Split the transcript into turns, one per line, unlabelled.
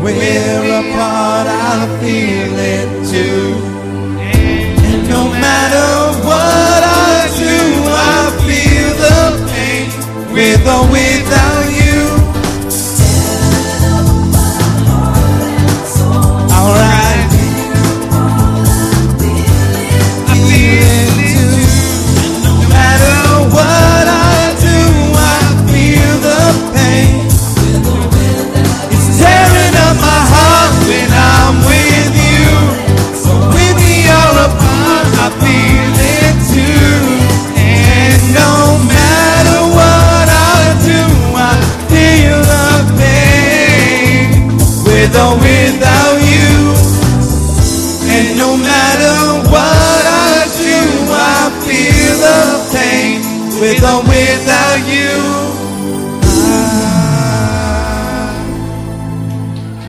we're apart, I feel it too. And no matter what I do, I feel the pain, with or without you. Alright, I feel it too. And no matter what I do, I feel the pain. It's tearing up my heart when I'm with you. So with me or apart, I feel it too. And no matter what I do, I feel the pain, with or without you. And no matter